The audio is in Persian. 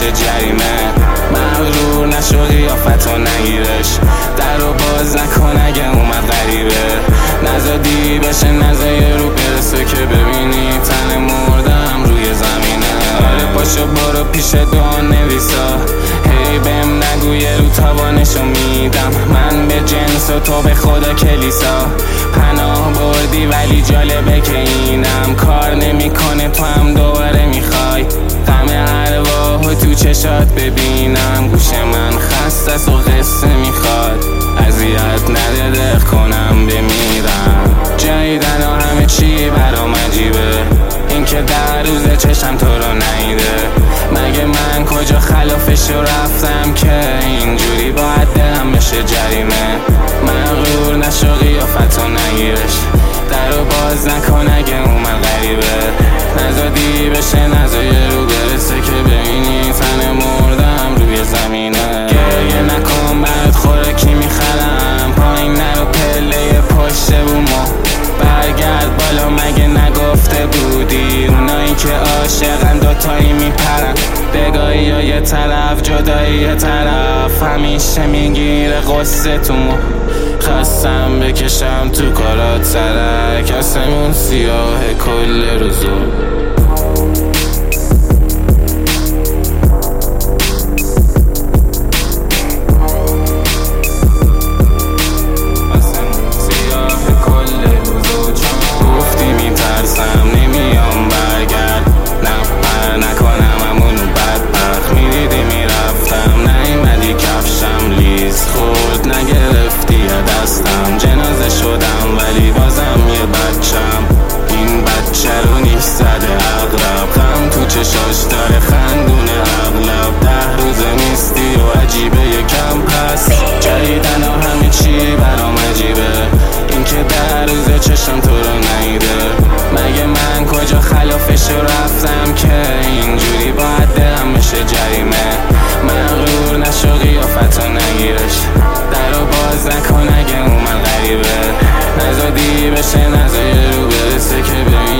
بشه جریمه. مغرور نشو قیافتو نگیرش، در رو باز نکن اگه اومد غریبه. نزدی بشه نزای رو برسه که ببینی تن مردم روی زمینه. آره پاشو برو پیش دعا نویسا، هی بهم نگو یه رو تاوانشو میدم. من به جنس و تو به خدا کلیسا، پناه بردی ولی جالبه که اینم کار نمیکنه، تو هم دوباره میخوای غم ارواحو تو چشات ببینم. گوش من خسته است و قصه میخواد، اذیت نده دق کنم بمیرم. جدیدن و همه چی برام عجیبه، این که در روز چشم تو رو نیده. مگه من کجا خلافشو رفتم که اینجوری باید دلم بشه جریمه. مغرور نشو قیافتو نگیرش، در رو باز نکن اگه اومد غریبه. نزدی بشه نزای رو برسه که ببینی تن مردم روی زمینه. گریه نکن برات خوراکی میخرم، پایین نرو پله پشت بومو برگرد بالا. مگه نگفته بودی اونایی که عاشقن دوتایی میپرن؟ بگاهی یا یه طرف جدایی یه طرف، همیشه میگیره قصه تو مو. خواستم بکشم تو کارات سرک، آسمون سیاه کل روزو. جنازه شدم ولی بازم یه بچم، این بچه رو نیش زده اغرب. غم تو چشاش داره خندونه اغلب، 10 روزه نیستی و عجیبه یکم پس. جدیدن و همه چی برام عجیبه، این که در روزه چشم تو رو نیده. مگه من کجا خلافشو رفتم که اینجوری باید دلم بشه جریمه. مغرور نشو قیافتو نگیرش، در رو باز نکن اگه اومد غریبه. نزدی بشه نزای رو برسه که